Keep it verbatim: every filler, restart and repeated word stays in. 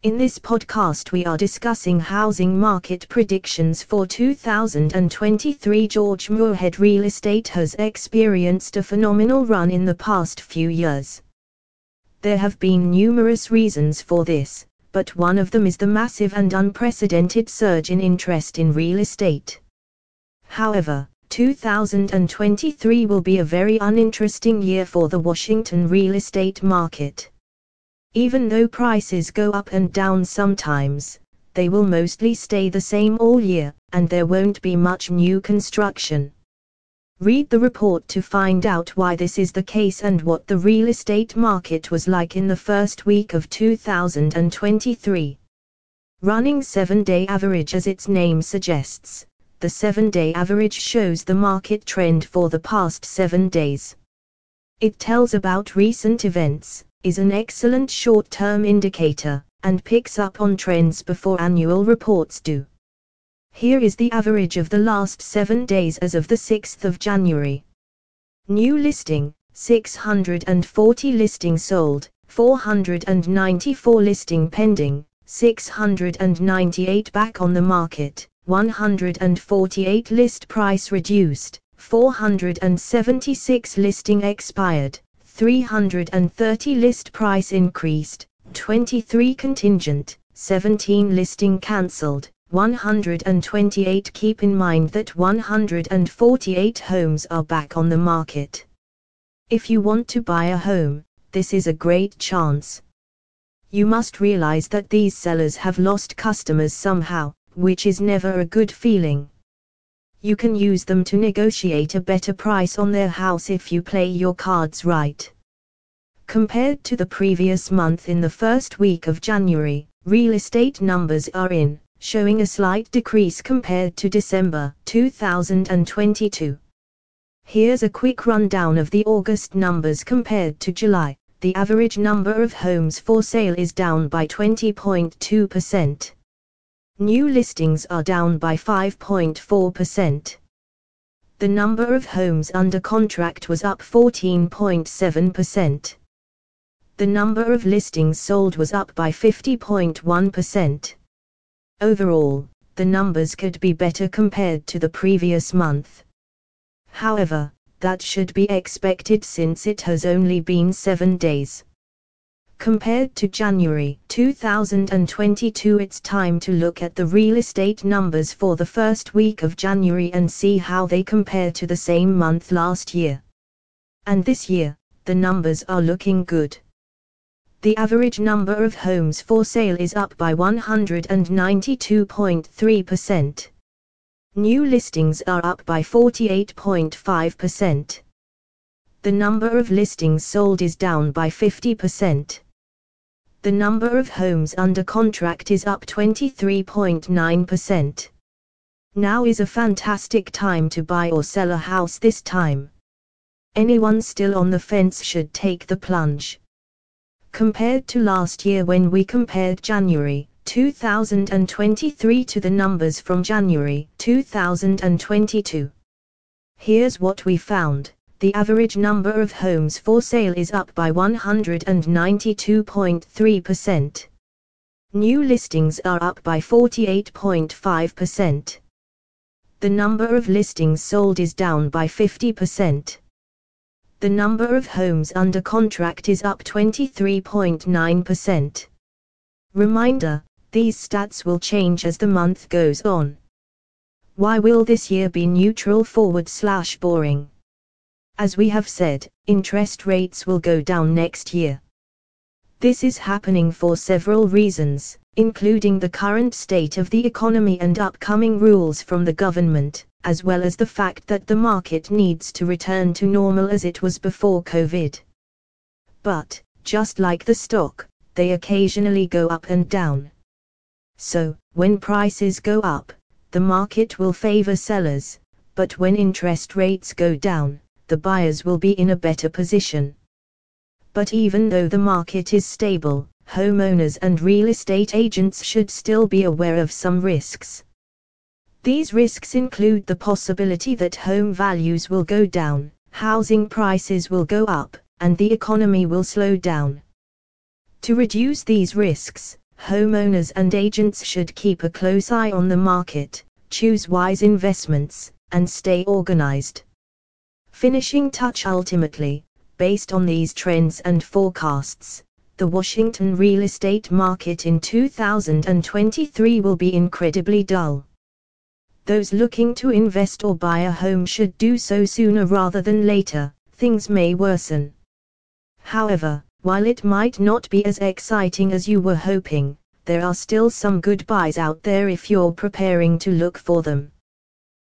In this podcast we are discussing housing market predictions for two thousand twenty-three. George Moorhead Real Estate has experienced a phenomenal run in the past few years. There have been numerous reasons for this, but one of them is the massive and unprecedented surge in interest in real estate. However, two thousand twenty-three will be a very uninteresting year for the Washington real estate market. Even though prices go up and down sometimes, they will mostly stay the same all year, and there won't be much new construction. Read the report to find out why this is the case and what the real estate market was like in the first week of two thousand twenty-three. Running seven-day average. As its name suggests, the seven-day average shows the market trend for the past seven days. It tells about recent events, is an excellent short-term indicator, and picks up on trends before annual reports do. Here is the average of the last seven days as of the sixth of January. New listing, six hundred forty listing sold, four hundred ninety-four listing pending, six hundred ninety-eight back on the market, one hundred forty-eight list price reduced, four hundred seventy-six listing expired, three hundred thirty list price increased, twenty-three contingent, seventeen listing cancelled, one hundred twenty-eight. Keep in mind that one hundred forty-eight homes are back on the market. If you want to buy a home, this is a great chance. You must realize that these sellers have lost customers somehow, which is never a good feeling. You can use them to negotiate a better price on their house if you play your cards right. Compared to the previous month in the first week of January, real estate numbers are in, showing a slight decrease compared to December two thousand twenty-two. Here's a quick rundown of the August numbers compared to July. The average number of homes for sale is down by twenty point two percent. New listings are down by five point four percent. The number of homes under contract was up fourteen point seven percent. The number of listings sold was up by fifty point one percent. Overall, the numbers could be better compared to the previous month. However, that should be expected since it has only been seven days. Compared to January two thousand twenty-two, it's time to look at the real estate numbers for the first week of January and see how they compare to the same month last year. And this year, the numbers are looking good. The average number of homes for sale is up by one hundred ninety-two point three percent. New listings are up by forty-eight point five percent. The number of listings sold is down by fifty percent. The number of homes under contract is up twenty-three point nine percent. Now is a fantastic time to buy or sell a house this time. Anyone still on the fence should take the plunge. Compared to last year when we compared January two thousand twenty-three to the numbers from January two thousand twenty-two. Here's what we found. The average number of homes for sale is up by one hundred ninety-two point three percent. New listings are up by forty-eight point five percent. The number of listings sold is down by fifty percent. The number of homes under contract is up twenty-three point nine percent. Reminder, these stats will change as the month goes on. Why will this year be neutral forward slash boring? As we have said, interest rates will go down next year. This is happening for several reasons, including the current state of the economy and upcoming rules from the government, as well as the fact that the market needs to return to normal as it was before COVID. But, just like the stock, they occasionally go up and down. So, when prices go up, the market will favor sellers, but when interest rates go down, the buyers will be in a better position. But even though the market is stable, homeowners and real estate agents should still be aware of some risks. These risks include the possibility that home values will go down, housing prices will go up, and the economy will slow down. To reduce these risks, Homeowners and agents should keep a close eye on the market, choose wise investments, and stay organized. Finishing touch. Ultimately, based on these trends and forecasts, the Washington real estate market in two thousand twenty-three will be incredibly dull. Those looking to invest or buy a home should do so sooner rather than later. Things may worsen. However, while it might not be as exciting as you were hoping, there are still some good buys out there if you're preparing to look for them.